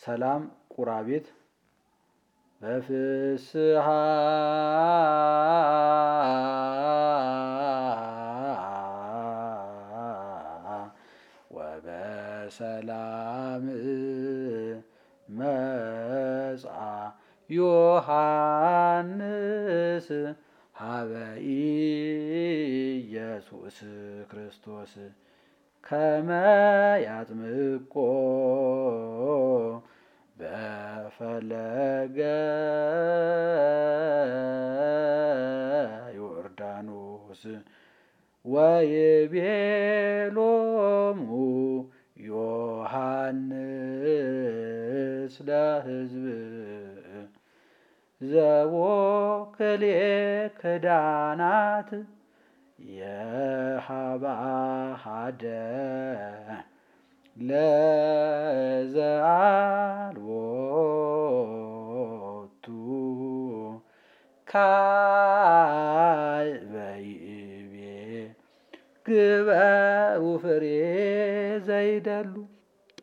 ሰላም ቁራቤት በፍስሃ ወበሰላም መጽአ ዮሐንስ ሀበ ኢየሱስ ክርስቶስ ከመ ያጥምቆ በፈለገ ዮርዳኖስ ወይቤሎሙ ዮሐንስ ለሕዝብ ዘቦ ክልኤ ክዳናት የሃባሃደ ለዘአልቦቱ ካዕበ ይእዜ ግበኡ ፍሬ ዘይደሉ